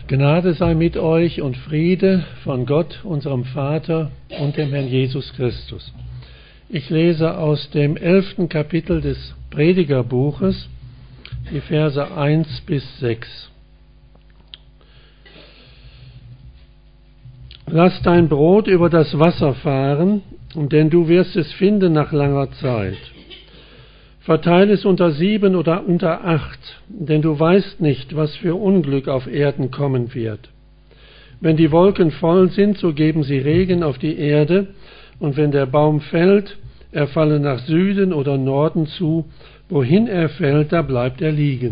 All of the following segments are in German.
Gnade sei mit euch und Friede von Gott, unserem Vater und dem Herrn Jesus Christus. Ich lese aus dem 11. Kapitel des Predigerbuches, die Verse 1 bis 6. Lass dein Brot über das Wasser fahren, denn du wirst es finden nach langer Zeit. Verteile es unter 7 oder unter 8, denn du weißt nicht, was für Unglück auf Erden kommen wird. Wenn die Wolken voll sind, so geben sie Regen auf die Erde, und wenn der Baum fällt, er falle nach Süden oder Norden zu, wohin er fällt, da bleibt er liegen.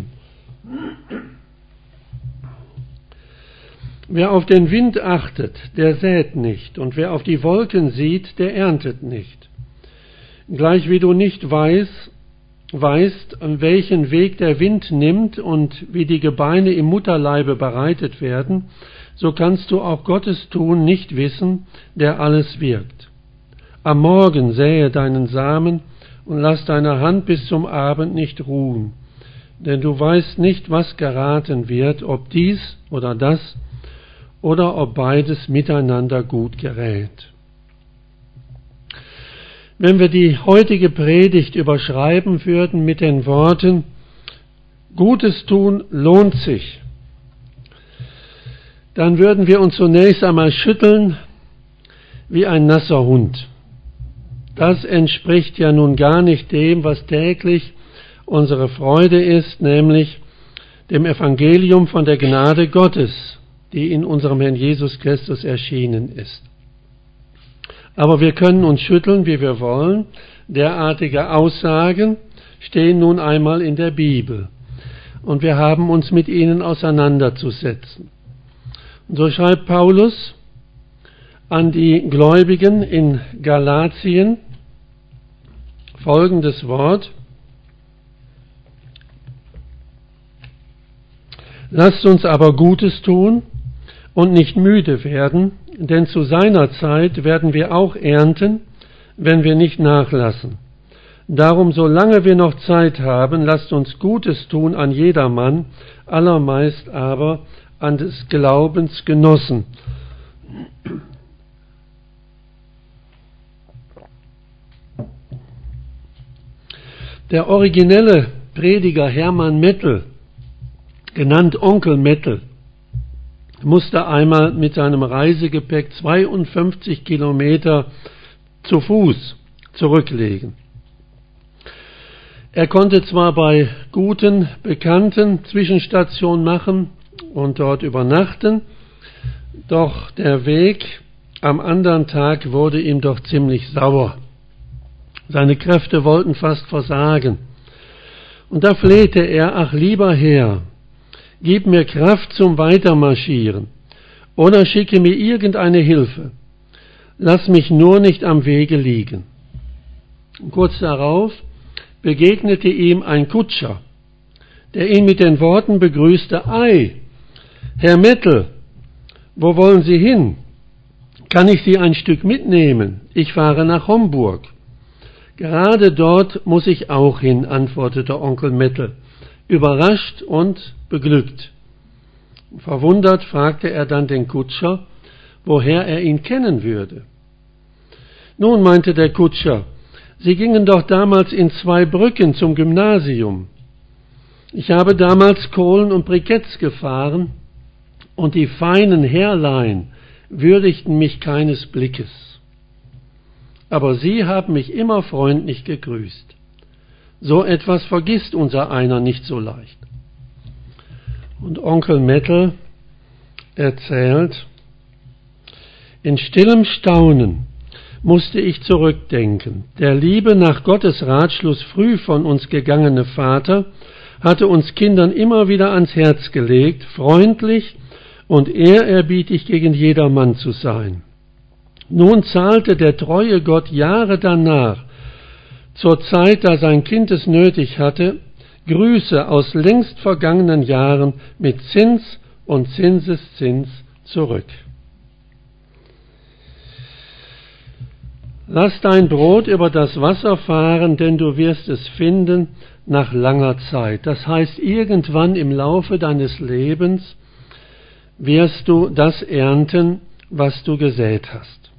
Wer auf den Wind achtet, der sät nicht, und wer auf die Wolken sieht, der erntet nicht. Gleich wie du nicht weißt, an welchen Weg der Wind nimmt und wie die Gebeine im Mutterleibe bereitet werden, so kannst du auch Gottes Tun nicht wissen, der alles wirkt. Am Morgen sähe deinen Samen und lass deine Hand bis zum Abend nicht ruhen, denn du weißt nicht, was geraten wird, ob dies oder das oder ob beides miteinander gut gerät. Wenn wir die heutige Predigt überschreiben würden mit den Worten, Gutes tun lohnt sich, dann würden wir uns zunächst einmal schütteln wie ein nasser Hund. Das entspricht ja nun gar nicht dem, was täglich unsere Freude ist, nämlich dem Evangelium von der Gnade Gottes, die in unserem Herrn Jesus Christus erschienen ist. Aber wir können uns schütteln, wie wir wollen. Derartige Aussagen stehen nun einmal in der Bibel. Und wir haben uns mit ihnen auseinanderzusetzen. Und so schreibt Paulus an die Gläubigen in Galatien folgendes Wort: Lasst uns aber Gutes tun und nicht müde werden, denn zu seiner Zeit werden wir auch ernten, wenn wir nicht nachlassen. Darum, solange wir noch Zeit haben, lasst uns Gutes tun an jedermann, allermeist aber an des Glaubens Genossen. Der originelle Prediger Hermann Mettel, genannt Onkel Mettel, musste einmal mit seinem Reisegepäck 52 Kilometer zu Fuß zurücklegen. Er konnte zwar bei guten Bekannten Zwischenstation machen und dort übernachten, doch der Weg am anderen Tag wurde ihm doch ziemlich sauer. Seine Kräfte wollten fast versagen. Und da flehte er: Ach, lieber Herr, gib mir Kraft zum Weitermarschieren oder schicke mir irgendeine Hilfe. Lass mich nur nicht am Wege liegen. Kurz darauf begegnete ihm ein Kutscher, der ihn mit den Worten begrüßte: Ei, Herr Mettel, wo wollen Sie hin? Kann ich Sie ein Stück mitnehmen? Ich fahre nach Homburg. Gerade dort muss ich auch hin, antwortete Onkel Mettel, überrascht und beglückt. Verwundert fragte er dann den Kutscher, woher er ihn kennen würde. Nun, meinte der Kutscher, Sie gingen doch damals in Zweibrücken zum Gymnasium. Ich habe damals Kohlen und Briketts gefahren und die feinen Herrlein würdigten mich keines Blickes. Aber Sie haben mich immer freundlich gegrüßt. So etwas vergisst unser einer nicht so leicht. Und Onkel Mettel erzählt: In stillem Staunen musste ich zurückdenken. Der liebe, nach Gottes Ratschluss früh von uns gegangene Vater hatte uns Kindern immer wieder ans Herz gelegt, freundlich und ehrerbietig gegen jedermann zu sein. Nun zahlte der treue Gott Jahre danach, zur Zeit, da sein Kind es nötig hatte, Grüße aus längst vergangenen Jahren mit Zins und Zinseszins zurück. Lass dein Brot über das Wasser fahren, denn du wirst es finden nach langer Zeit. Das heißt, irgendwann im Laufe deines Lebens wirst du das ernten, was du gesät hast.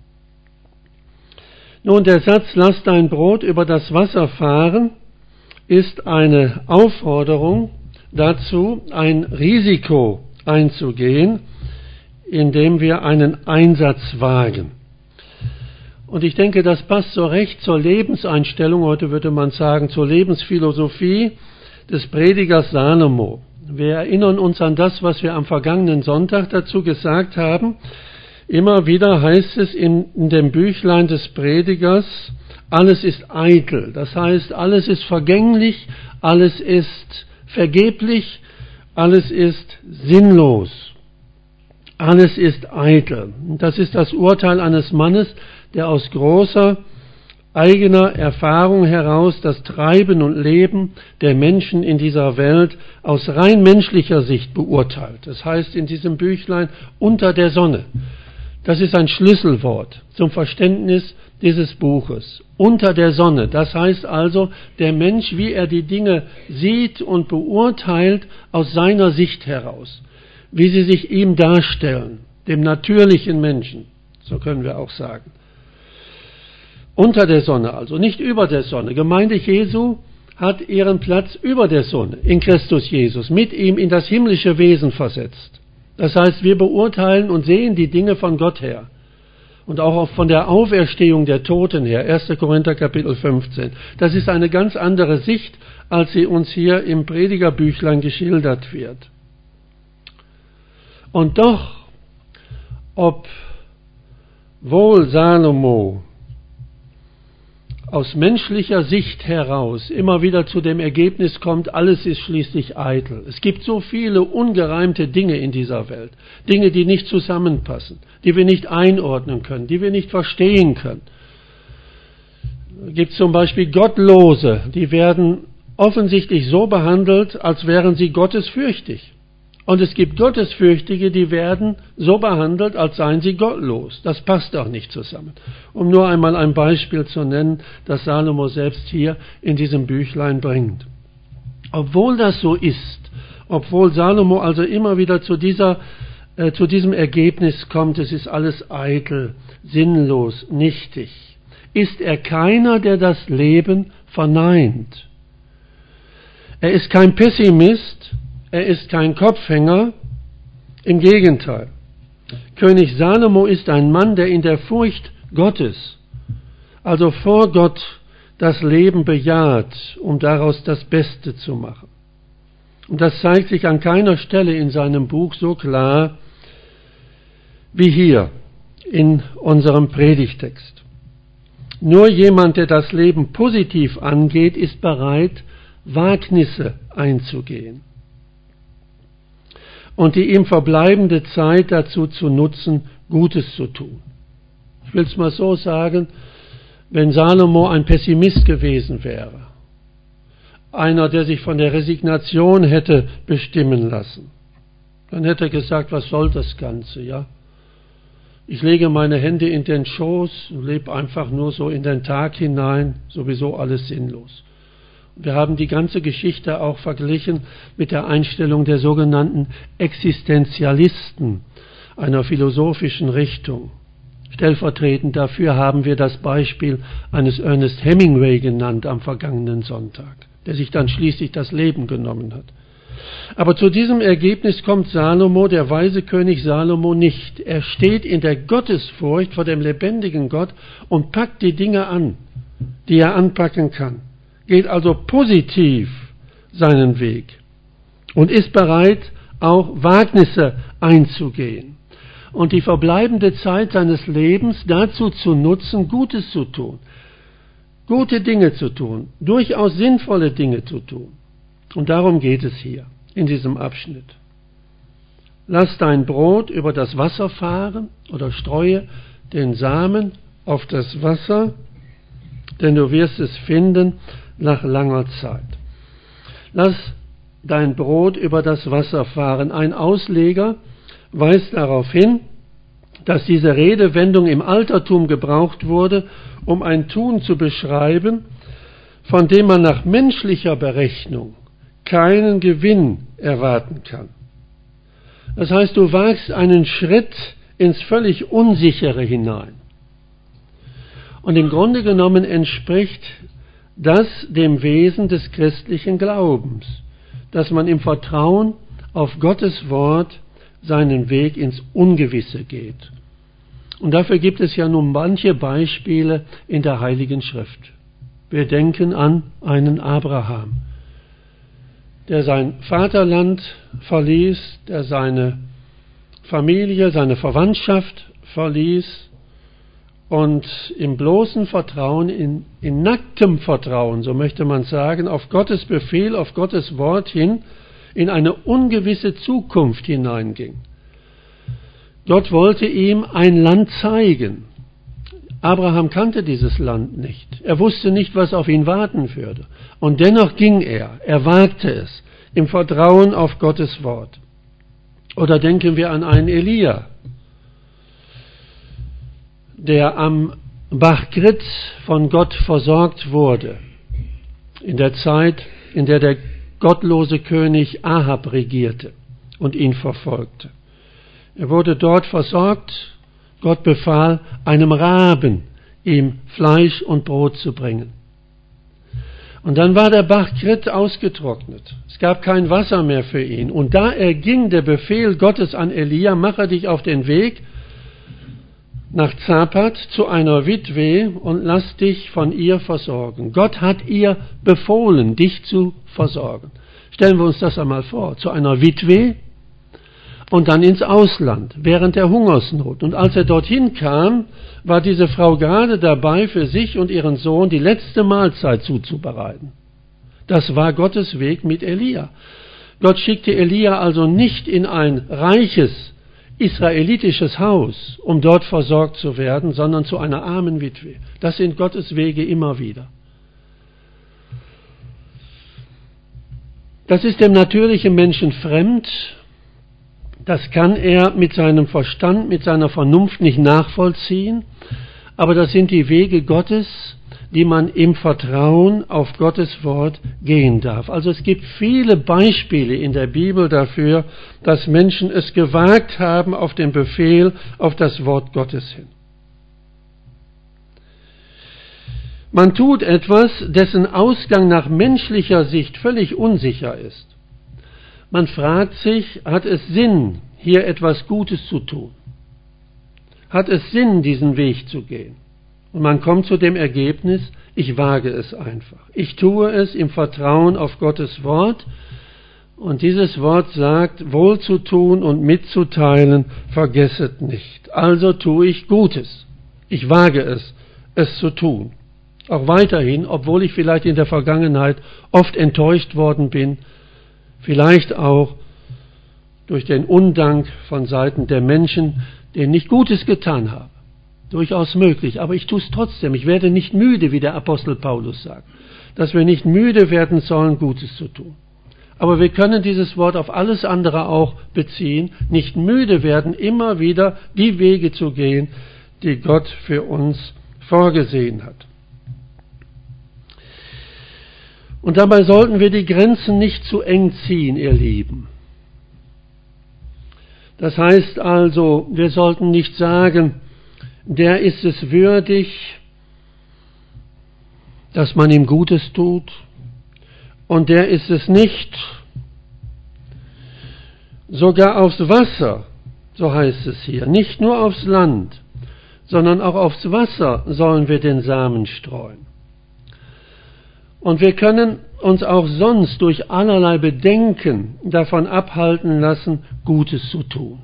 Nun, der Satz, lass dein Brot über das Wasser fahren, ist eine Aufforderung dazu, ein Risiko einzugehen, indem wir einen Einsatz wagen. Und ich denke, das passt so recht zur Lebenseinstellung, heute würde man sagen, zur Lebensphilosophie des Predigers Salomo. Wir erinnern uns an das, was wir am vergangenen Sonntag dazu gesagt haben. Immer wieder heißt es in dem Büchlein des Predigers, alles ist eitel. Das heißt, alles ist vergänglich, alles ist vergeblich, alles ist sinnlos. Alles ist eitel. Das ist das Urteil eines Mannes, der aus großer eigener Erfahrung heraus das Treiben und Leben der Menschen in dieser Welt aus rein menschlicher Sicht beurteilt. Das heißt in diesem Büchlein unter der Sonne. Das ist ein Schlüsselwort zum Verständnis dieses Buches. Unter der Sonne. Das heißt also, der Mensch, wie er die Dinge sieht und beurteilt, aus seiner Sicht heraus. Wie sie sich ihm darstellen, dem natürlichen Menschen, so können wir auch sagen. Unter der Sonne also, nicht über der Sonne. Gemeinde Jesu hat ihren Platz über der Sonne, in Christus Jesus, mit ihm in das himmlische Wesen versetzt. Das heißt, wir beurteilen und sehen die Dinge von Gott her und auch von der Auferstehung der Toten her, 1. Korinther Kapitel 15. Das ist eine ganz andere Sicht, als sie uns hier im Predigerbüchlein geschildert wird. Und doch, obwohl Salomo aus menschlicher Sicht heraus immer wieder zu dem Ergebnis kommt, alles ist schließlich eitel. Es gibt so viele ungereimte Dinge in dieser Welt, Dinge, die nicht zusammenpassen, die wir nicht einordnen können, die wir nicht verstehen können. Es gibt zum Beispiel Gottlose, die werden offensichtlich so behandelt, als wären sie gottesfürchtig. Und es gibt Gottesfürchtige, die werden so behandelt, als seien sie gottlos. Das passt auch nicht zusammen. Um nur einmal ein Beispiel zu nennen, das Salomo selbst hier in diesem Büchlein bringt. Obwohl das so ist, obwohl Salomo also immer wieder zu diesem Ergebnis kommt, es ist alles eitel, sinnlos, nichtig, ist er keiner, der das Leben verneint. Er ist kein Pessimist, er ist kein Kopfhänger, im Gegenteil. König Salomo ist ein Mann, der in der Furcht Gottes, also vor Gott, das Leben bejaht, um daraus das Beste zu machen. Und das zeigt sich an keiner Stelle in seinem Buch so klar wie hier in unserem Predigtext. Nur jemand, der das Leben positiv angeht, ist bereit, Wagnisse einzugehen und die ihm verbleibende Zeit dazu zu nutzen, Gutes zu tun. Ich will es mal so sagen, wenn Salomo ein Pessimist gewesen wäre, einer, der sich von der Resignation hätte bestimmen lassen, dann hätte er gesagt, was soll das Ganze, ja? Ich lege meine Hände in den Schoß und lebe einfach nur so in den Tag hinein, sowieso alles sinnlos. Wir haben die ganze Geschichte auch verglichen mit der Einstellung der sogenannten Existenzialisten, einer philosophischen Richtung. Stellvertretend dafür haben wir das Beispiel eines Ernest Hemingway genannt am vergangenen Sonntag, der sich dann schließlich das Leben genommen hat. Aber zu diesem Ergebnis kommt Salomo, der weise König Salomo, nicht. Er steht in der Gottesfurcht vor dem lebendigen Gott und packt die Dinge an, die er anpacken kann. Geht also positiv seinen Weg und ist bereit, auch Wagnisse einzugehen und die verbleibende Zeit seines Lebens dazu zu nutzen, Gutes zu tun, gute Dinge zu tun, durchaus sinnvolle Dinge zu tun. Und darum geht es hier in diesem Abschnitt. Lass dein Brot über das Wasser fahren oder streue den Samen auf das Wasser, denn du wirst es finden nach langer Zeit. Lass dein Brot über das Wasser fahren. Ein Ausleger weist darauf hin, dass diese Redewendung im Altertum gebraucht wurde, um ein Tun zu beschreiben, von dem man nach menschlicher Berechnung keinen Gewinn erwarten kann. Das heißt, du wagst einen Schritt ins völlig Unsichere hinein. Und im Grunde genommen entspricht das dem Wesen des christlichen Glaubens, dass man im Vertrauen auf Gottes Wort seinen Weg ins Ungewisse geht. Und dafür gibt es ja nun manche Beispiele in der Heiligen Schrift. Wir denken an einen Abraham, der sein Vaterland verließ, der seine Familie, seine Verwandtschaft verließ und im bloßen Vertrauen, in nacktem Vertrauen, so möchte man sagen, auf Gottes Befehl, auf Gottes Wort hin, in eine ungewisse Zukunft hineinging. Gott wollte ihm ein Land zeigen. Abraham kannte dieses Land nicht. Er wusste nicht, was auf ihn warten würde. Und dennoch ging er. Er wagte es im Vertrauen auf Gottes Wort. Oder denken wir an einen Elia, der am Bach Krit von Gott versorgt wurde, in der Zeit, in der der gottlose König Ahab regierte und ihn verfolgte. Er wurde dort versorgt. Gott befahl, einem Raben ihm Fleisch und Brot zu bringen. Und dann war der Bach Krit ausgetrocknet. Es gab kein Wasser mehr für ihn. Und da erging der Befehl Gottes an Elia, mache dich auf den Weg nach Zapat zu einer Witwe und lass dich von ihr versorgen. Gott hat ihr befohlen, dich zu versorgen. Stellen wir uns das einmal vor, zu einer Witwe und dann ins Ausland, während der Hungersnot. Und als er dorthin kam, war diese Frau gerade dabei, für sich und ihren Sohn die letzte Mahlzeit zuzubereiten. Das war Gottes Weg mit Elia. Gott schickte Elia also nicht in ein reiches israelitisches Haus, um dort versorgt zu werden, sondern zu einer armen Witwe. Das sind Gottes Wege immer wieder. Das ist dem natürlichen Menschen fremd. Das kann er mit seinem Verstand, mit seiner Vernunft nicht nachvollziehen. Aber das sind die Wege Gottes, die man im Vertrauen auf Gottes Wort gehen darf. Also es gibt viele Beispiele in der Bibel dafür, dass Menschen es gewagt haben auf den Befehl, auf das Wort Gottes hin. Man tut etwas, dessen Ausgang nach menschlicher Sicht völlig unsicher ist. Man fragt sich, hat es Sinn, hier etwas Gutes zu tun? Hat es Sinn, diesen Weg zu gehen? Und man kommt zu dem Ergebnis, ich wage es einfach. Ich tue es im Vertrauen auf Gottes Wort. Und dieses Wort sagt, wohlzutun und mitzuteilen, vergesset nicht. Also tue ich Gutes. Ich wage es, es zu tun. Auch weiterhin, obwohl ich vielleicht in der Vergangenheit oft enttäuscht worden bin, vielleicht auch durch den Undank von Seiten der Menschen, denen ich Gutes getan habe. Durchaus möglich, aber ich tue es trotzdem. Ich werde nicht müde, wie der Apostel Paulus sagt, dass wir nicht müde werden sollen, Gutes zu tun. Aber wir können dieses Wort auf alles andere auch beziehen, nicht müde werden, immer wieder die Wege zu gehen, die Gott für uns vorgesehen hat. Und dabei sollten wir die Grenzen nicht zu eng ziehen, ihr Lieben. Das heißt also, wir sollten nicht sagen, der ist es würdig, dass man ihm Gutes tut, und der ist es nicht. Sogar aufs Wasser, so heißt es hier, nicht nur aufs Land, sondern auch aufs Wasser sollen wir den Samen streuen. Und wir können uns auch sonst durch allerlei Bedenken davon abhalten lassen, Gutes zu tun.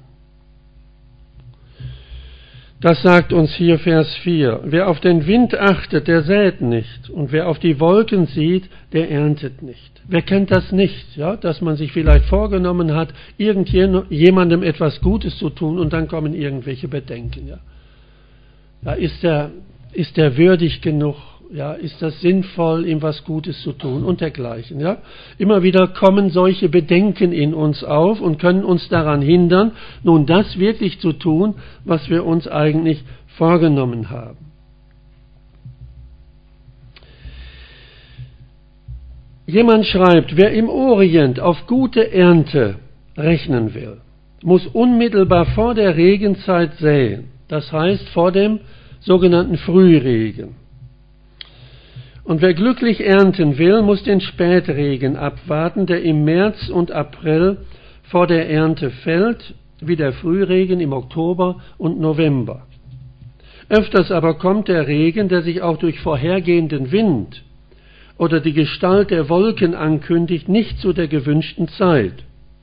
Das sagt uns hier Vers 4. Wer auf den Wind achtet, der sät nicht. Und wer auf die Wolken sieht, der erntet nicht. Wer kennt das nicht? Ja, dass man sich vielleicht vorgenommen hat, irgendjemandem etwas Gutes zu tun und dann kommen irgendwelche Bedenken. Ja. Ja, ist der würdig genug? Ja, ist das sinnvoll, ihm was Gutes zu tun und dergleichen. Ja? Immer wieder kommen solche Bedenken in uns auf und können uns daran hindern, nun das wirklich zu tun, was wir uns eigentlich vorgenommen haben. Jemand schreibt, wer im Orient auf gute Ernte rechnen will, muss unmittelbar vor der Regenzeit säen, das heißt vor dem sogenannten Frühregen. Und wer glücklich ernten will, muss den Spätregen abwarten, der im März und April vor der Ernte fällt, wie der Frühregen im Oktober und November. Öfters aber kommt der Regen, der sich auch durch vorhergehenden Wind oder die Gestalt der Wolken ankündigt, nicht zu der gewünschten Zeit.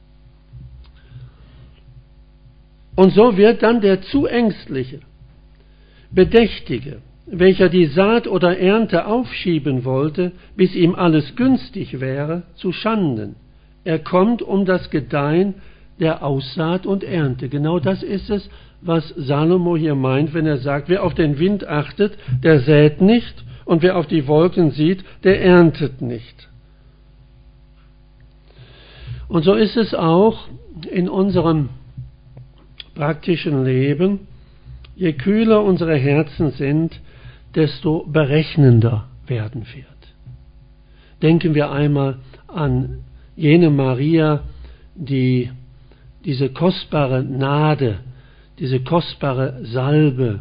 Und so wird dann der zu ängstliche, Bedächtige, welcher die Saat oder Ernte aufschieben wollte, bis ihm alles günstig wäre, zu Schanden. Er kommt um das Gedeihen der Aussaat und Ernte. Genau das ist es, was Salomo hier meint, wenn er sagt, wer auf den Wind achtet, der sät nicht, und wer auf die Wolken sieht, der erntet nicht. Und so ist es auch in unserem praktischen Leben. Je kühler unsere Herzen sind, desto berechnender werden wird. Denken wir einmal an jene Maria, die diese kostbare Nade, diese kostbare Salbe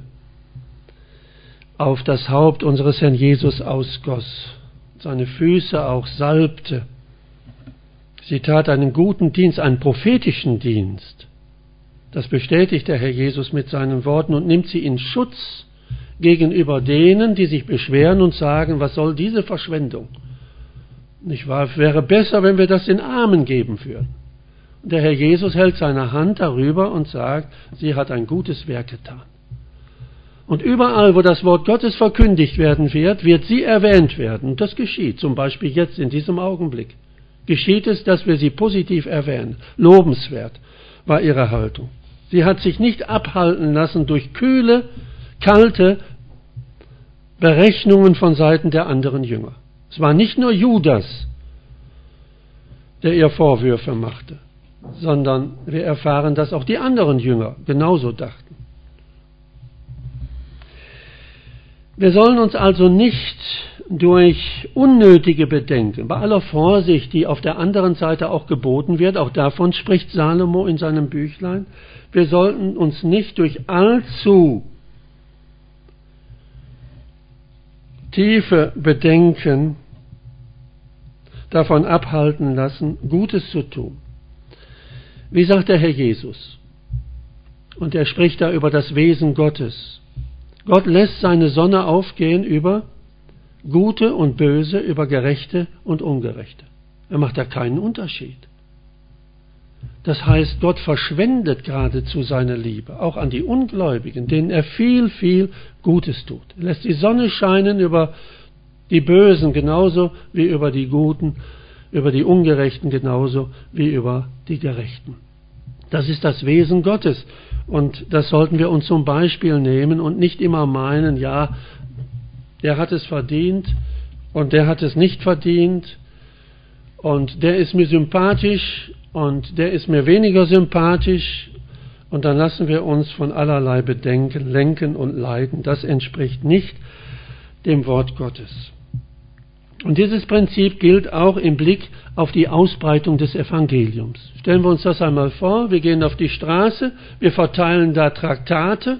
auf das Haupt unseres Herrn Jesus ausgoss, seine Füße auch salbte. Sie tat einen guten Dienst, einen prophetischen Dienst. Das bestätigt der Herr Jesus mit seinen Worten und nimmt sie in Schutz gegenüber denen, die sich beschweren und sagen, was soll diese Verschwendung? Nicht wahr? Wäre besser, wenn wir das den Armen geben würden. Und der Herr Jesus hält seine Hand darüber und sagt, sie hat ein gutes Werk getan. Und überall, wo das Wort Gottes verkündigt werden wird, wird sie erwähnt werden. Und das geschieht, zum Beispiel jetzt in diesem Augenblick. Geschieht es, dass wir sie positiv erwähnen. Lobenswert war ihre Haltung. Sie hat sich nicht abhalten lassen durch kühle, kalte Berechnungen von Seiten der anderen Jünger. Es war nicht nur Judas, der ihr Vorwürfe machte, sondern wir erfahren, dass auch die anderen Jünger genauso dachten. Wir sollen uns also nicht durch unnötige Bedenken, bei aller Vorsicht, die auf der anderen Seite auch geboten wird, auch davon spricht Salomo in seinem Büchlein, wir sollten uns nicht durch allzu tiefe Bedenken davon abhalten lassen, Gutes zu tun. Wie sagt der Herr Jesus? Und er spricht da über das Wesen Gottes. Gott lässt seine Sonne aufgehen über Gute und Böse, über Gerechte und Ungerechte. Er macht da keinen Unterschied. Das heißt, Gott verschwendet geradezu seine Liebe, auch an die Ungläubigen, denen er viel, viel Gutes tut. Er lässt die Sonne scheinen über die Bösen genauso wie über die Guten, über die Ungerechten genauso wie über die Gerechten. Das ist das Wesen Gottes. Und das sollten wir uns zum Beispiel nehmen und nicht immer meinen, ja, der hat es verdient und der hat es nicht verdient und der ist mir sympathisch und der ist mir weniger sympathisch und dann lassen wir uns von allerlei Bedenken lenken und leiten. Das entspricht nicht dem Wort Gottes. Und dieses Prinzip gilt auch im Blick auf die Ausbreitung des Evangeliums. Stellen wir uns das einmal vor, wir gehen auf die Straße, wir verteilen da Traktate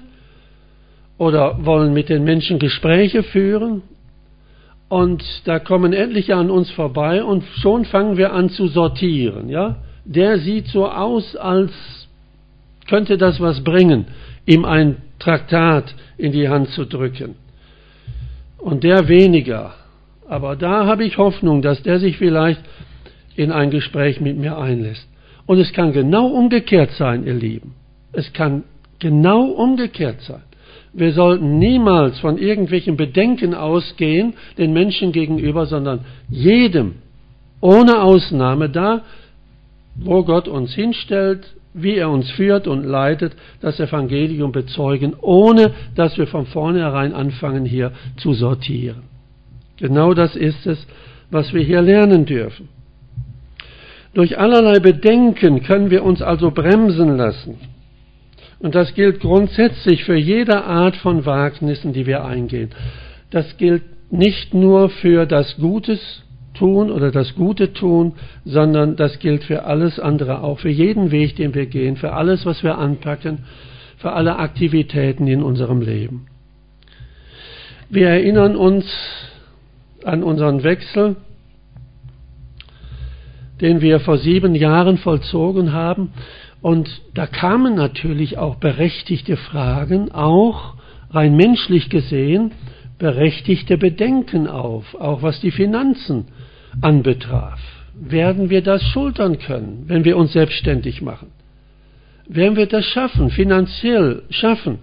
oder wollen mit den Menschen Gespräche führen und da kommen etliche an uns vorbei und schon fangen wir an zu sortieren. Ja? Der sieht so aus, als könnte das was bringen, ihm ein Traktat in die Hand zu drücken. Und der weniger. Aber da habe ich Hoffnung, dass der sich vielleicht in ein Gespräch mit mir einlässt. Und es kann genau umgekehrt sein, ihr Lieben. Es kann genau umgekehrt sein. Wir sollten niemals von irgendwelchen Bedenken ausgehen, den Menschen gegenüber, sondern jedem, ohne Ausnahme, da, wo Gott uns hinstellt, wie er uns führt und leitet, das Evangelium bezeugen, ohne dass wir von vornherein anfangen, hier zu sortieren. Genau das ist es, was wir hier lernen dürfen. Durch allerlei Bedenken können wir uns also bremsen lassen. Und das gilt grundsätzlich für jede Art von Wagnissen, die wir eingehen. Das gilt nicht nur für das Gutes tun oder das Gute tun, sondern das gilt für alles andere auch, für jeden Weg, den wir gehen, für alles, was wir anpacken, für alle Aktivitäten in unserem Leben. Wir erinnern uns an unseren Wechsel, den wir vor 7 Jahren vollzogen haben. Und da kamen natürlich auch berechtigte Fragen, auch rein menschlich gesehen, berechtigte Bedenken auf, auch was die Finanzen anbetraf. Werden wir das schultern können, wenn wir uns selbstständig machen? Werden wir das schaffen, finanziell schaffen?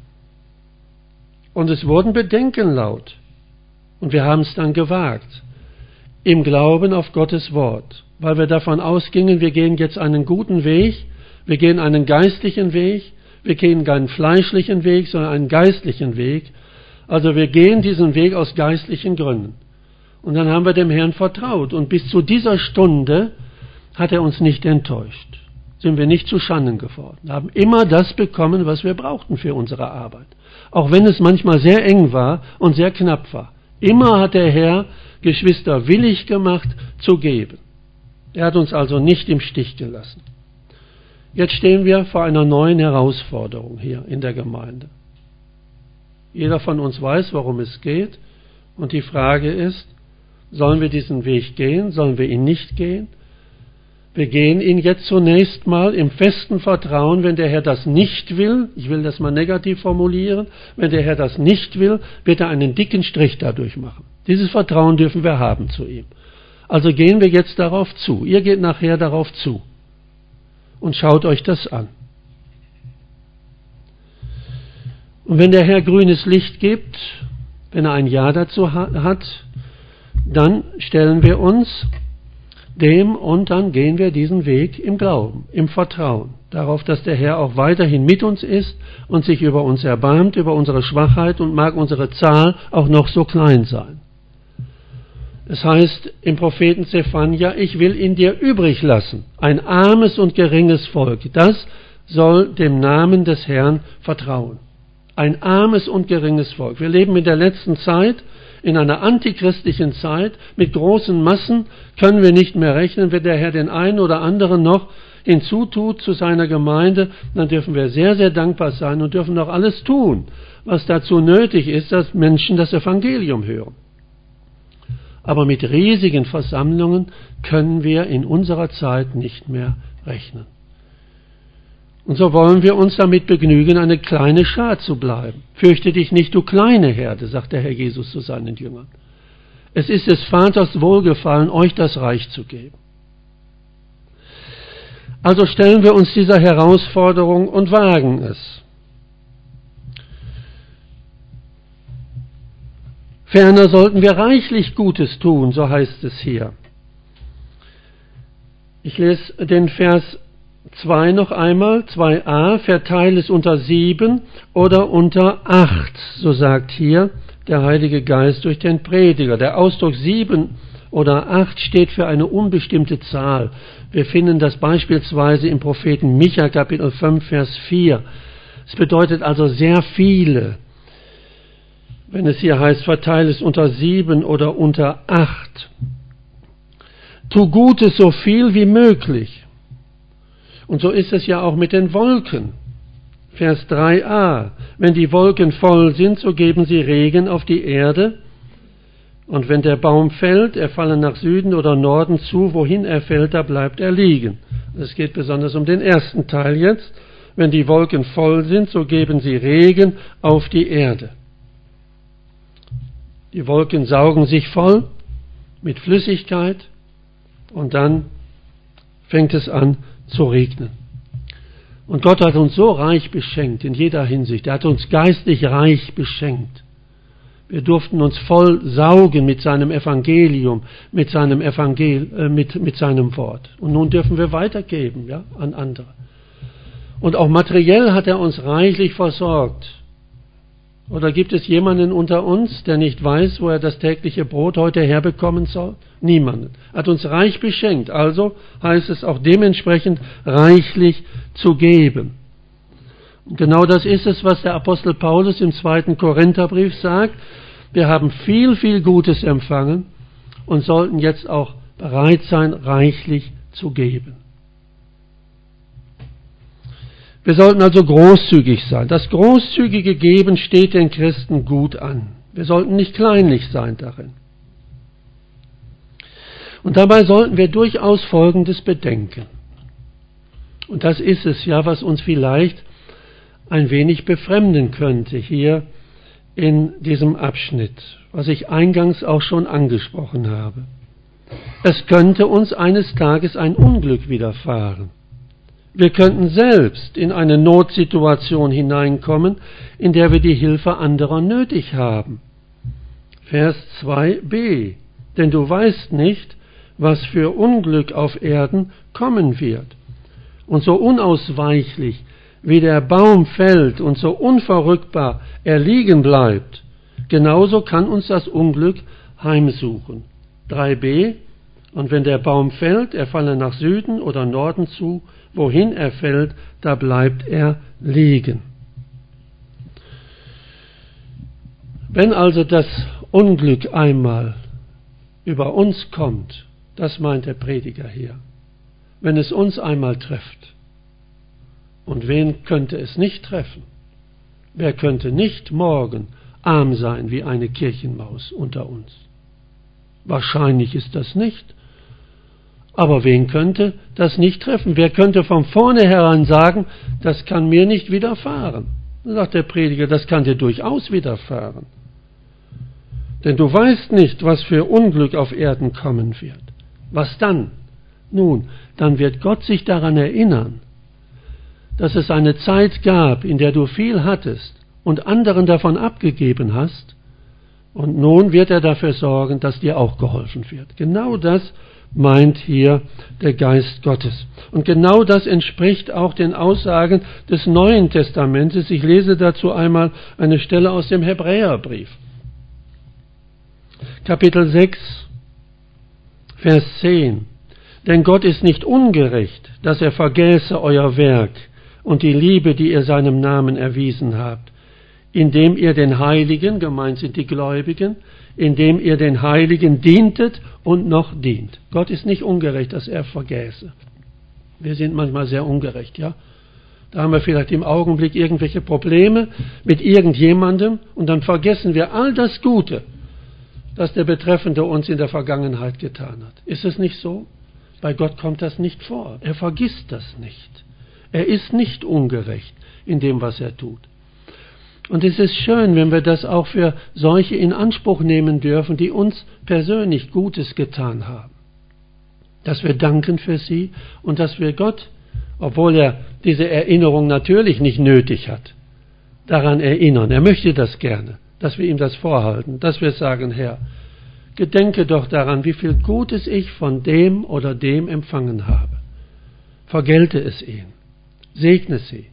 Und es wurden Bedenken laut. Und wir haben es dann gewagt, im Glauben auf Gottes Wort, weil wir davon ausgingen, wir gehen jetzt einen guten Weg, wir gehen einen geistlichen Weg, wir gehen keinen fleischlichen Weg, sondern einen geistlichen Weg. Also wir gehen diesen Weg aus geistlichen Gründen. Und dann haben wir dem Herrn vertraut. Und bis zu dieser Stunde hat er uns nicht enttäuscht. Sind wir nicht zu Schanden geworden. Wir haben immer das bekommen, was wir brauchten für unsere Arbeit. Auch wenn es manchmal sehr eng war und sehr knapp war. Immer hat der Herr Geschwister willig gemacht zu geben. Er hat uns also nicht im Stich gelassen. Jetzt stehen wir vor einer neuen Herausforderung hier in der Gemeinde. Jeder von uns weiß, worum es geht. Und die Frage ist, sollen wir diesen Weg gehen? Sollen wir ihn nicht gehen? Wir gehen ihn jetzt zunächst mal im festen Vertrauen, wenn der Herr das nicht will, ich will das mal negativ formulieren, wenn der Herr das nicht will, wird er einen dicken Strich dadurch machen. Dieses Vertrauen dürfen wir haben zu ihm. Also gehen wir jetzt darauf zu. Ihr geht nachher darauf zu und schaut euch das an. Und wenn der Herr grünes Licht gibt, wenn er ein Ja dazu hat, dann stellen wir uns dem und dann gehen wir diesen Weg im Glauben, im Vertrauen, darauf, dass der Herr auch weiterhin mit uns ist und sich über uns erbarmt, über unsere Schwachheit und mag unsere Zahl auch noch so klein sein. Es heißt im Propheten Zephania, ich will in dir übrig lassen, ein armes und geringes Volk, das soll dem Namen des Herrn vertrauen. Ein armes und geringes Volk. Wir leben in der letzten Zeit, in einer antichristlichen Zeit, mit großen Massen können wir nicht mehr rechnen. Wenn der Herr den einen oder anderen noch hinzutut zu seiner Gemeinde, dann dürfen wir sehr, sehr dankbar sein und dürfen auch alles tun, was dazu nötig ist, dass Menschen das Evangelium hören. Aber mit riesigen Versammlungen können wir in unserer Zeit nicht mehr rechnen. Und so wollen wir uns damit begnügen, eine kleine Schar zu bleiben. Fürchte dich nicht, du kleine Herde, sagt der Herr Jesus zu seinen Jüngern. Es ist des Vaters Wohlgefallen, euch das Reich zu geben. Also stellen wir uns dieser Herausforderung und wagen es. Ferner sollten wir reichlich Gutes tun, so heißt es hier. Ich lese den Vers 2 noch einmal, 2a, verteile es unter 7 oder unter 8, so sagt hier der Heilige Geist durch den Prediger. Der Ausdruck 7 oder 8 steht für eine unbestimmte Zahl. Wir finden das beispielsweise im Propheten Micha, Kapitel 5, Vers 4. Es bedeutet also sehr viele. Wenn es hier heißt, verteile es unter 7 oder unter 8. Tu Gutes so viel wie möglich. Und so ist es ja auch mit den Wolken. Vers 3a. Wenn die Wolken voll sind, so geben sie Regen auf die Erde. Und wenn der Baum fällt, er falle nach Süden oder Norden zu, wohin er fällt, da bleibt er liegen. Es geht besonders um den ersten Teil jetzt. Wenn die Wolken voll sind, so geben sie Regen auf die Erde. Die Wolken saugen sich voll mit Flüssigkeit und dann fängt es an zu regnen. Und Gott hat uns so reich beschenkt in jeder Hinsicht. Er hat uns geistlich reich beschenkt. Wir durften uns voll saugen mit seinem Evangelium, mit seinem Wort. Und nun dürfen wir weitergeben, ja, an andere. Und auch materiell hat er uns reichlich versorgt. Oder gibt es jemanden unter uns, der nicht weiß, wo er das tägliche Brot heute herbekommen soll? Niemanden. Er hat uns reich beschenkt. Also heißt es auch dementsprechend reichlich zu geben. Und genau das ist es, was der Apostel Paulus im 2. Korintherbrief sagt. Wir haben viel, viel Gutes empfangen und sollten jetzt auch bereit sein, reichlich zu geben. Wir sollten also großzügig sein. Das großzügige Geben steht den Christen gut an. Wir sollten nicht kleinlich sein darin. Und dabei sollten wir durchaus Folgendes bedenken. Und das ist es ja, was uns vielleicht ein wenig befremden könnte hier in diesem Abschnitt, was ich eingangs auch schon angesprochen habe. Es könnte uns eines Tages ein Unglück widerfahren. Wir könnten selbst in eine Notsituation hineinkommen, in der wir die Hilfe anderer nötig haben. Vers 2b. Denn du weißt nicht, was für Unglück auf Erden kommen wird. Und so unausweichlich wie der Baum fällt und so unverrückbar er liegen bleibt, genauso kann uns das Unglück heimsuchen. 3b. Und wenn der Baum fällt, er falle nach Süden oder Norden zu, wohin er fällt, da bleibt er liegen. Wenn also das Unglück einmal über uns kommt, das meint der Prediger hier, wenn es uns einmal trifft, und wen könnte es nicht treffen? Wer könnte nicht morgen arm sein wie eine Kirchenmaus unter uns? Wahrscheinlich ist das nicht. Aber wen könnte das nicht treffen? Wer könnte von vornherein sagen, das kann mir nicht widerfahren? Dann sagt der Prediger, das kann dir durchaus widerfahren. Denn du weißt nicht, was für Unglück auf Erden kommen wird. Was dann? Nun, dann wird Gott sich daran erinnern, dass es eine Zeit gab, in der du viel hattest und anderen davon abgegeben hast, und nun wird er dafür sorgen, dass dir auch geholfen wird. Genau das meint hier der Geist Gottes. Und genau das entspricht auch den Aussagen des Neuen Testamentes. Ich lese dazu einmal eine Stelle aus dem Hebräerbrief. Kapitel 6, Vers 10. Denn Gott ist nicht ungerecht, dass er vergäße euer Werk und die Liebe, die ihr seinem Namen erwiesen habt, indem ihr den Heiligen, gemeint sind die Gläubigen, indem ihr den Heiligen dientet und noch dient. Gott ist nicht ungerecht, dass er vergäße. Wir sind manchmal sehr ungerecht, ja. Da haben wir vielleicht im Augenblick irgendwelche Probleme mit irgendjemandem und dann vergessen wir all das Gute, das der Betreffende uns in der Vergangenheit getan hat. Ist es nicht so? Bei Gott kommt das nicht vor. Er vergisst das nicht. Er ist nicht ungerecht in dem, was er tut. Und es ist schön, wenn wir das auch für solche in Anspruch nehmen dürfen, die uns persönlich Gutes getan haben. Dass wir danken für sie und dass wir Gott, obwohl er diese Erinnerung natürlich nicht nötig hat, daran erinnern. Er möchte das gerne, dass wir ihm das vorhalten, dass wir sagen, Herr, gedenke doch daran, wie viel Gutes ich von dem oder dem empfangen habe. Vergelte es ihnen, segne sie.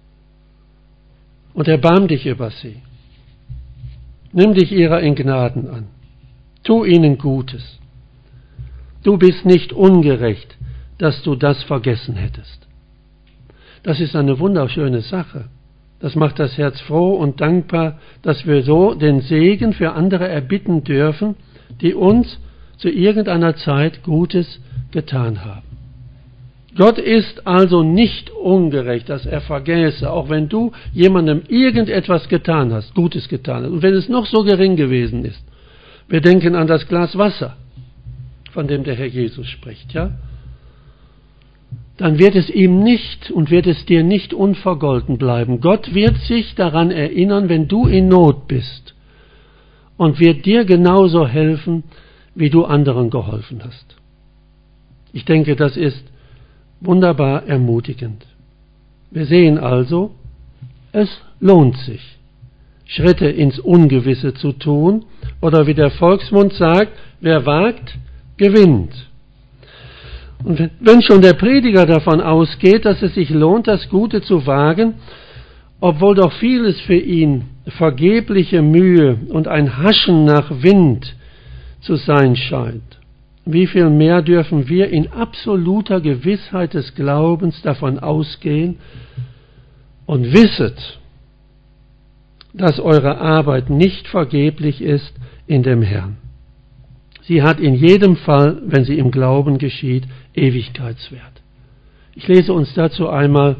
Und erbarm dich über sie. Nimm dich ihrer in Gnaden an. Tu ihnen Gutes. Du bist nicht ungerecht, dass du das vergessen hättest. Das ist eine wunderschöne Sache. Das macht das Herz froh und dankbar, dass wir so den Segen für andere erbitten dürfen, die uns zu irgendeiner Zeit Gutes getan haben. Gott ist also nicht ungerecht, dass er vergäße, auch wenn du jemandem irgendetwas getan hast, Gutes getan hast, und wenn es noch so gering gewesen ist. Wir denken an das Glas Wasser, von dem der Herr Jesus spricht, ja? Dann wird es ihm nicht und wird es dir nicht unvergolten bleiben. Gott wird sich daran erinnern, wenn du in Not bist, und wird dir genauso helfen, wie du anderen geholfen hast. Ich denke, das ist wunderbar ermutigend. Wir sehen also, es lohnt sich, Schritte ins Ungewisse zu tun, oder wie der Volksmund sagt, wer wagt, gewinnt. Und wenn schon der Prediger davon ausgeht, dass es sich lohnt, das Gute zu wagen, obwohl doch vieles für ihn vergebliche Mühe und ein Haschen nach Wind zu sein scheint, wie viel mehr dürfen wir in absoluter Gewissheit des Glaubens davon ausgehen und wisset, dass eure Arbeit nicht vergeblich ist in dem Herrn. Sie hat in jedem Fall, wenn sie im Glauben geschieht, Ewigkeitswert. Ich lese uns dazu einmal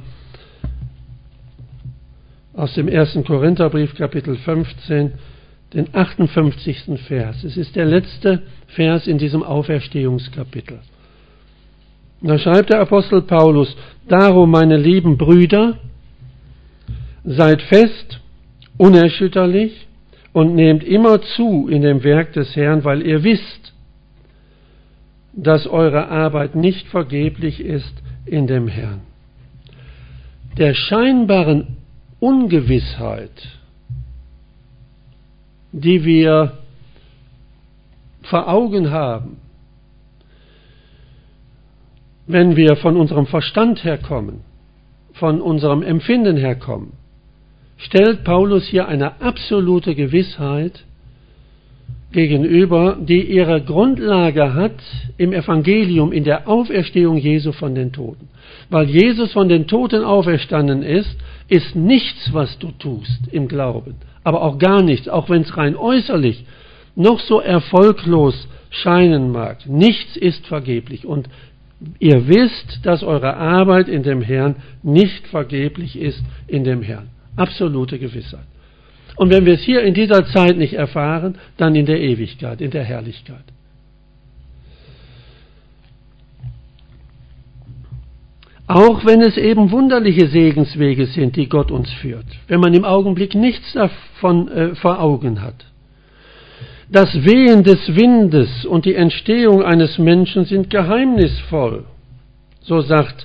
aus dem 1. Korintherbrief, Kapitel 15, den 58. Vers. Es ist der letzte Vers in diesem Auferstehungskapitel. Da schreibt der Apostel Paulus: Darum, meine lieben Brüder, seid fest, unerschütterlich und nehmt immer zu in dem Werk des Herrn, weil ihr wisst, dass eure Arbeit nicht vergeblich ist in dem Herrn. Der scheinbaren Ungewissheit, die wir vor Augen haben, wenn wir von unserem Verstand herkommen, von unserem Empfinden herkommen, stellt Paulus hier eine absolute Gewissheit gegenüber, die ihre Grundlage hat im Evangelium, in der Auferstehung Jesu von den Toten. Weil Jesus von den Toten auferstanden ist nichts, was du tust im Glauben, aber auch gar nichts, auch wenn es rein äußerlich noch so erfolglos scheinen mag. Nichts ist vergeblich. Und ihr wisst, dass eure Arbeit in dem Herrn nicht vergeblich ist in dem Herrn. Absolute Gewissheit. Und wenn wir es hier in dieser Zeit nicht erfahren, dann in der Ewigkeit, in der Herrlichkeit. Auch wenn es eben wunderliche Segenswege sind, die Gott uns führt, wenn man im Augenblick nichts davon vor Augen hat. Das Wehen des Windes und die Entstehung eines Menschen sind geheimnisvoll, so sagt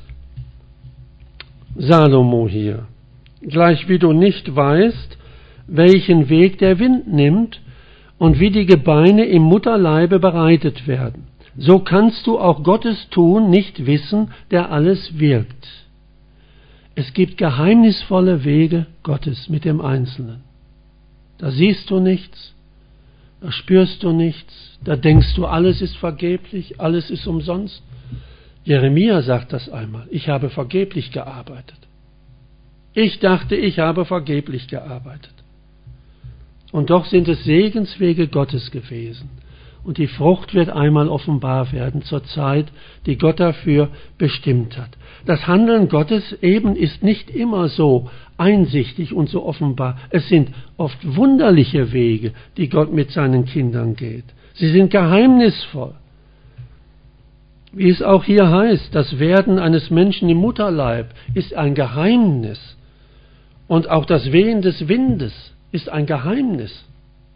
Salomo hier. Gleich wie du nicht weißt, welchen Weg der Wind nimmt und wie die Gebeine im Mutterleibe bereitet werden. So kannst du auch Gottes Tun nicht wissen, der alles wirkt. Es gibt geheimnisvolle Wege Gottes mit dem Einzelnen. Da siehst du nichts, da spürst du nichts, da denkst du, alles ist vergeblich, alles ist umsonst. Jeremia sagt das einmal: Ich habe vergeblich gearbeitet. Ich dachte, ich habe vergeblich gearbeitet. Und doch sind es Segenswege Gottes gewesen. Und die Frucht wird einmal offenbar werden zur Zeit, die Gott dafür bestimmt hat. Das Handeln Gottes eben ist nicht immer so einsichtig und so offenbar. Es sind oft wunderliche Wege, die Gott mit seinen Kindern geht. Sie sind geheimnisvoll. Wie es auch hier heißt, das Werden eines Menschen im Mutterleib ist ein Geheimnis. Und auch das Wehen des Windes ist ein Geheimnis.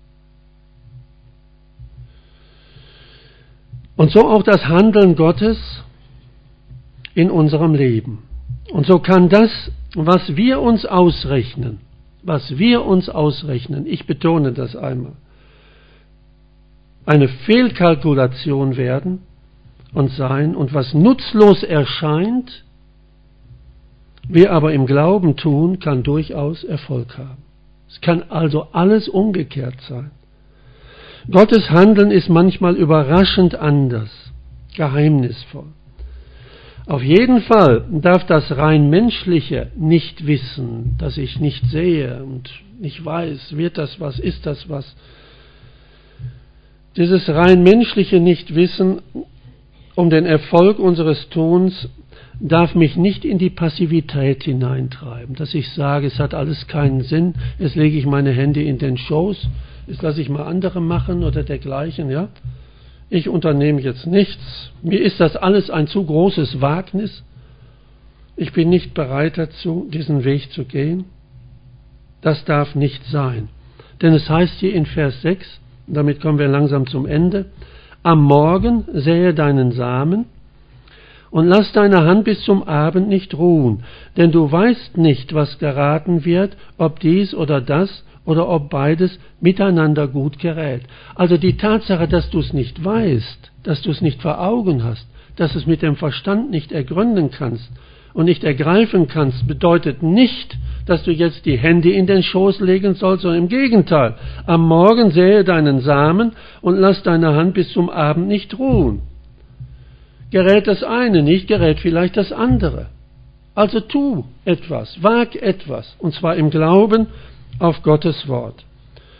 Und so auch das Handeln Gottes in unserem Leben. Und so kann das, was wir uns ausrechnen, ich betone das einmal, eine Fehlkalkulation werden und sein, und was nutzlos erscheint, wir aber im Glauben tun, kann durchaus Erfolg haben. Es kann also alles umgekehrt sein. Gottes Handeln ist manchmal überraschend anders, geheimnisvoll. Auf jeden Fall darf das rein menschliche Nichtwissen, das ich nicht sehe und nicht weiß, wird das was, ist das was, dieses rein menschliche Nichtwissen um den Erfolg unseres Tuns darf mich nicht in die Passivität hineintreiben, dass ich sage, es hat alles keinen Sinn, jetzt lege ich meine Hände in den Schoß, jetzt lasse ich mal andere machen oder dergleichen, ja. Ich unternehme jetzt nichts, mir ist das alles ein zu großes Wagnis, ich bin nicht bereit dazu, diesen Weg zu gehen. Das darf nicht sein. Denn es heißt hier in Vers 6, und damit kommen wir langsam zum Ende: Am Morgen sähe deinen Samen und lass deine Hand bis zum Abend nicht ruhen, denn du weißt nicht, was geraten wird, ob dies oder das oder ob beides miteinander gut gerät. Also die Tatsache, dass du es nicht weißt, dass du es nicht vor Augen hast, dass du es mit dem Verstand nicht ergründen kannst und nicht ergreifen kannst, bedeutet nicht, dass du jetzt die Hände in den Schoß legen sollst, sondern im Gegenteil. Am Morgen sähe deinen Samen und lass deine Hand bis zum Abend nicht ruhen. Gerät das eine nicht, gerät vielleicht das andere. Also tu etwas, wag etwas, und zwar im Glauben auf Gottes Wort.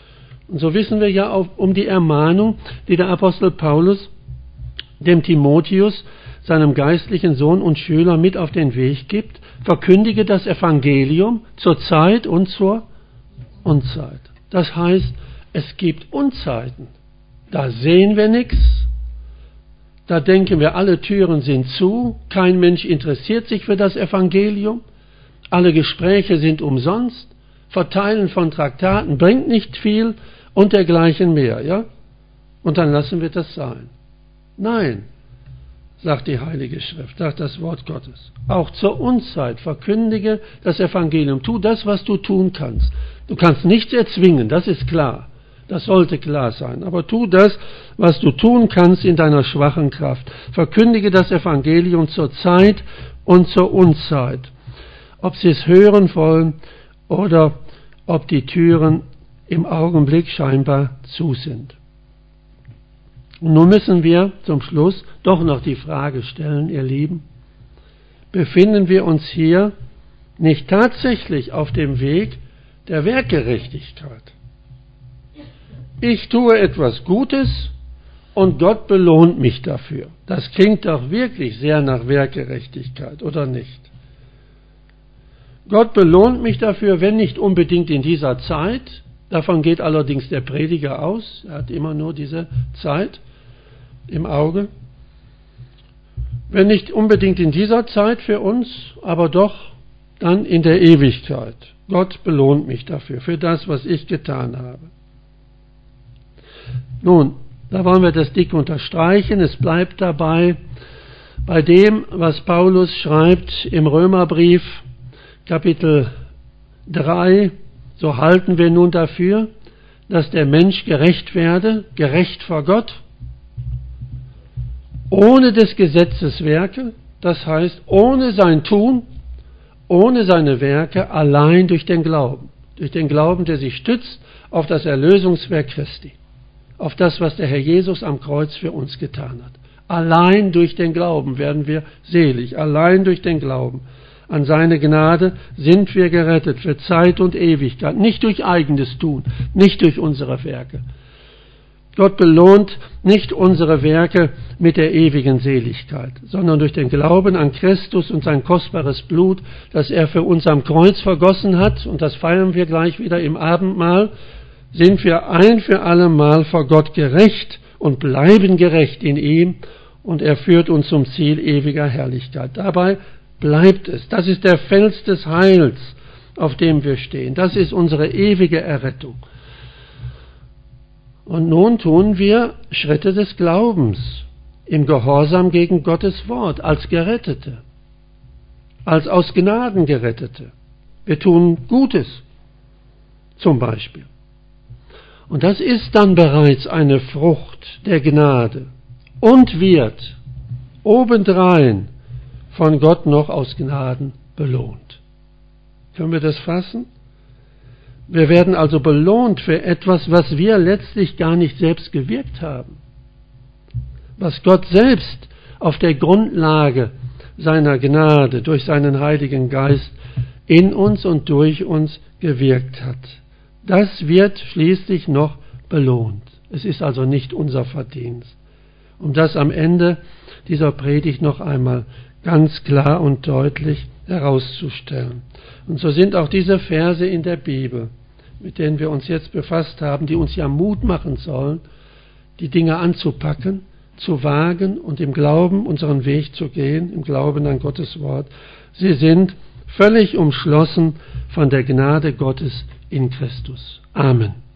Und so wissen wir ja auch um die Ermahnung, die der Apostel Paulus dem Timotheus, seinem geistlichen Sohn und Schüler, mit auf den Weg gibt. Verkündige das Evangelium zur Zeit und zur Unzeit. Das heißt, es gibt Unzeiten. Da sehen wir nichts. Da denken wir, alle Türen sind zu. Kein Mensch interessiert sich für das Evangelium. Alle Gespräche sind umsonst. Verteilen von Traktaten bringt nicht viel und dergleichen mehr. Ja? Und dann lassen wir das sein. Nein, sagt die Heilige Schrift, sagt das Wort Gottes. Auch zur Unzeit verkündige das Evangelium. Tu das, was du tun kannst. Du kannst nichts erzwingen, das ist klar. Das sollte klar sein. Aber tu das, was du tun kannst in deiner schwachen Kraft. Verkündige das Evangelium zur Zeit und zur Unzeit. Ob sie es hören wollen oder ob die Türen im Augenblick scheinbar zu sind. Und nun müssen wir zum Schluss doch noch die Frage stellen, ihr Lieben, befinden wir uns hier nicht tatsächlich auf dem Weg der Werkgerechtigkeit? Ich tue etwas Gutes und Gott belohnt mich dafür. Das klingt doch wirklich sehr nach Werkgerechtigkeit, oder nicht? Gott belohnt mich dafür, wenn nicht unbedingt in dieser Zeit. Davon geht allerdings der Prediger aus. Er hat immer nur diese Zeit im Auge. Wenn nicht unbedingt in dieser Zeit für uns, aber doch dann in der Ewigkeit. Gott belohnt mich dafür, für das, was ich getan habe. Nun, da wollen wir das dick unterstreichen. Es bleibt dabei, bei dem, was Paulus schreibt im Römerbrief, Kapitel 3, so halten wir nun dafür, dass der Mensch gerecht werde, gerecht vor Gott, ohne des Gesetzes Werke, das heißt ohne sein Tun, ohne seine Werke, allein durch den Glauben, der sich stützt auf das Erlösungswerk Christi, auf das, was der Herr Jesus am Kreuz für uns getan hat. Allein durch den Glauben werden wir selig, allein durch den Glauben. An seine Gnade sind wir gerettet für Zeit und Ewigkeit, nicht durch eigenes Tun, nicht durch unsere Werke. Gott belohnt nicht unsere Werke mit der ewigen Seligkeit, sondern durch den Glauben an Christus und sein kostbares Blut, das er für uns am Kreuz vergossen hat, und das feiern wir gleich wieder im Abendmahl, sind wir ein für alle Mal vor Gott gerecht und bleiben gerecht in ihm, und er führt uns zum Ziel ewiger Herrlichkeit. Dabei bleibt es. Das ist der Fels des Heils, auf dem wir stehen. Das ist unsere ewige Errettung. Und nun tun wir Schritte des Glaubens im Gehorsam gegen Gottes Wort als Gerettete, als aus Gnaden Gerettete. Wir tun Gutes, zum Beispiel. Und das ist dann bereits eine Frucht der Gnade und wird obendrein von Gott noch aus Gnaden belohnt. Können wir das fassen? Wir werden also belohnt für etwas, was wir letztlich gar nicht selbst gewirkt haben. Was Gott selbst auf der Grundlage seiner Gnade durch seinen Heiligen Geist in uns und durch uns gewirkt hat. Das wird schließlich noch belohnt. Es ist also nicht unser Verdienst. Um das am Ende dieser Predigt noch einmal ganz klar und deutlich herauszustellen. Und so sind auch diese Verse in der Bibel, mit denen wir uns jetzt befasst haben, die uns ja Mut machen sollen, die Dinge anzupacken, zu wagen und im Glauben unseren Weg zu gehen, im Glauben an Gottes Wort. Sie sind völlig umschlossen von der Gnade Gottes in Christus. Amen.